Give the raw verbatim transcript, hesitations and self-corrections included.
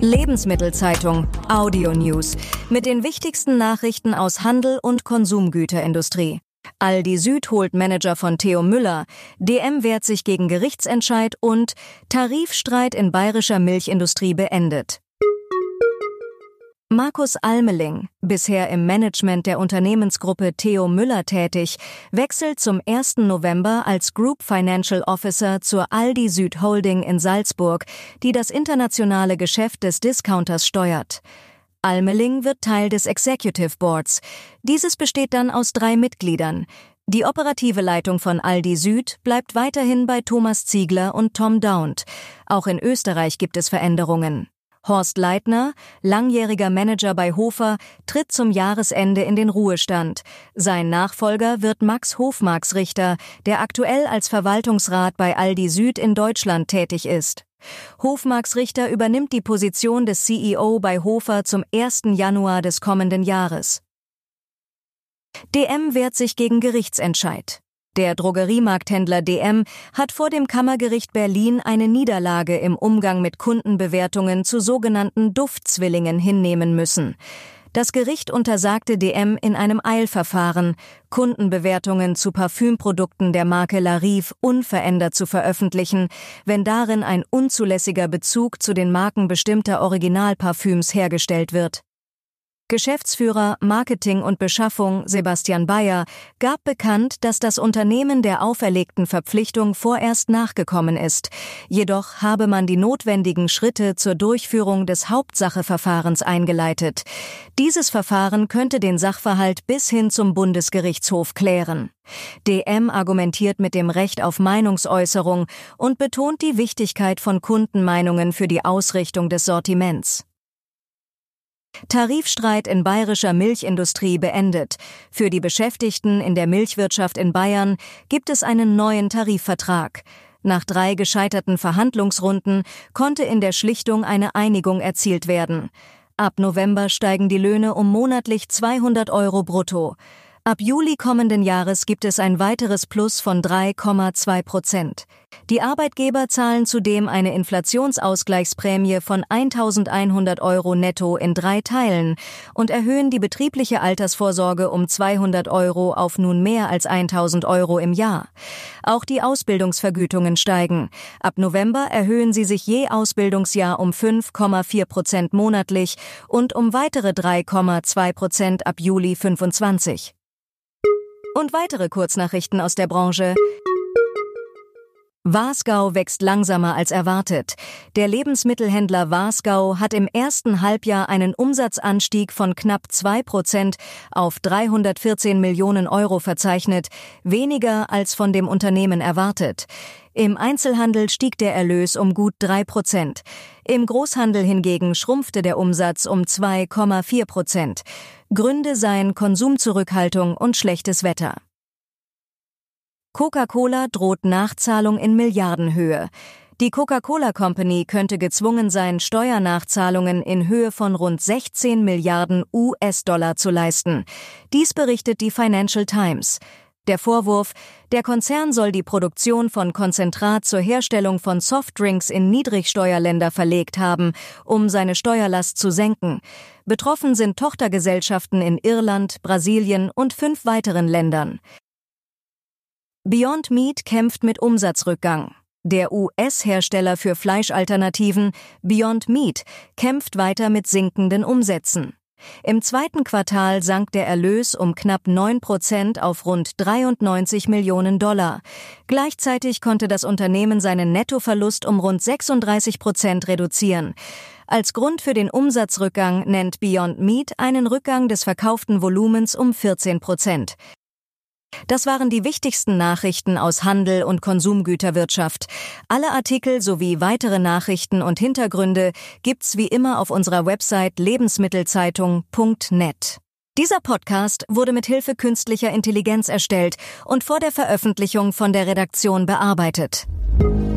Lebensmittelzeitung Audio News mit den wichtigsten Nachrichten aus Handel und Konsumgüterindustrie. Aldi Süd holt Manager von Theo Müller, D M wehrt sich gegen Gerichtsentscheid und Tarifstreit in bayerischer Milchindustrie beendet. Markus Almeling, bisher im Management der Unternehmensgruppe Theo Müller tätig, wechselt zum ersten November als Group Financial Officer zur Aldi Süd Holding in Salzburg, die das internationale Geschäft des Discounters steuert. Almeling wird Teil des Executive Boards. Dieses besteht dann aus drei Mitgliedern. Die operative Leitung von Aldi Süd bleibt weiterhin bei Thomas Ziegler und Tom Daunt. Auch in Österreich gibt es Veränderungen. Horst Leitner, langjähriger Manager bei Hofer, tritt zum Jahresende in den Ruhestand. Sein Nachfolger wird Max Hofmarksrichter, der aktuell als Verwaltungsrat bei Aldi Süd in Deutschland tätig ist. Hofmarksrichter übernimmt die Position des C E O bei Hofer zum ersten Januar des kommenden Jahres. D M wehrt sich gegen Gerichtsentscheid. Der Drogeriemarkthändler D M hat vor dem Kammergericht Berlin eine Niederlage im Umgang mit Kundenbewertungen zu sogenannten Duftzwillingen hinnehmen müssen. Das Gericht untersagte D M in einem Eilverfahren, Kundenbewertungen zu Parfümprodukten der Marke Larive unverändert zu veröffentlichen, wenn darin ein unzulässiger Bezug zu den Marken bestimmter Originalparfüms hergestellt wird. Geschäftsführer Marketing und Beschaffung Sebastian Bayer gab bekannt, dass das Unternehmen der auferlegten Verpflichtung vorerst nachgekommen ist. Jedoch habe man die notwendigen Schritte zur Durchführung des Hauptsacheverfahrens eingeleitet. Dieses Verfahren könnte den Sachverhalt bis hin zum Bundesgerichtshof klären. D M argumentiert mit dem Recht auf Meinungsäußerung und betont die Wichtigkeit von Kundenmeinungen für die Ausrichtung des Sortiments. Tarifstreit in bayerischer Milchindustrie beendet. Für die Beschäftigten in der Milchwirtschaft in Bayern gibt es einen neuen Tarifvertrag. Nach drei gescheiterten Verhandlungsrunden konnte in der Schlichtung eine Einigung erzielt werden. Ab November steigen die Löhne um monatlich zweihundert Euro brutto. Ab Juli kommenden Jahres gibt es ein weiteres Plus von drei Komma zwei Prozent. Die Arbeitgeber zahlen zudem eine Inflationsausgleichsprämie von eintausendeinhundert Euro netto in drei Teilen und erhöhen die betriebliche Altersvorsorge um zweihundert Euro auf nun mehr als eintausend Euro im Jahr. Auch die Ausbildungsvergütungen steigen. Ab November erhöhen sie sich je Ausbildungsjahr um fünf Komma vier Prozent monatlich und um weitere drei Komma zwei Prozent ab Juli fünfundzwanzig. Und weitere Kurznachrichten aus der Branche. Wasgau wächst langsamer als erwartet. Der Lebensmittelhändler Wasgau hat im ersten Halbjahr einen Umsatzanstieg von knapp zwei Prozent auf dreihundertvierzehn Millionen Euro verzeichnet, weniger als von dem Unternehmen erwartet. Im Einzelhandel stieg der Erlös um gut drei Prozent. Im Großhandel hingegen schrumpfte der Umsatz um zwei Komma vier Prozent. Gründe seien Konsumzurückhaltung und schlechtes Wetter. Coca-Cola droht Nachzahlung in Milliardenhöhe. Die Coca-Cola Company könnte gezwungen sein, Steuernachzahlungen in Höhe von rund sechzehn Milliarden U S-Dollar zu leisten. Dies berichtet die Financial Times. Der Vorwurf: Der Konzern soll die Produktion von Konzentrat zur Herstellung von Softdrinks in Niedrigsteuerländer verlegt haben, um seine Steuerlast zu senken. Betroffen sind Tochtergesellschaften in Irland, Brasilien und fünf weiteren Ländern. Beyond Meat kämpft mit Umsatzrückgang. Der U S-Hersteller für Fleischalternativen Beyond Meat kämpft weiter mit sinkenden Umsätzen. Im zweiten Quartal sank der Erlös um knapp neun Prozent auf rund dreiundneunzig Millionen Dollar. Gleichzeitig konnte das Unternehmen seinen Nettoverlust um rund sechsunddreißig Prozent reduzieren. Als Grund für den Umsatzrückgang nennt Beyond Meat einen Rückgang des verkauften Volumens um vierzehn Prozent. Das waren die wichtigsten Nachrichten aus Handel und Konsumgüterwirtschaft. Alle Artikel sowie weitere Nachrichten und Hintergründe gibt's wie immer auf unserer Website lebensmittelzeitung punkt net. Dieser Podcast wurde mit Hilfe künstlicher Intelligenz erstellt und vor der Veröffentlichung von der Redaktion bearbeitet.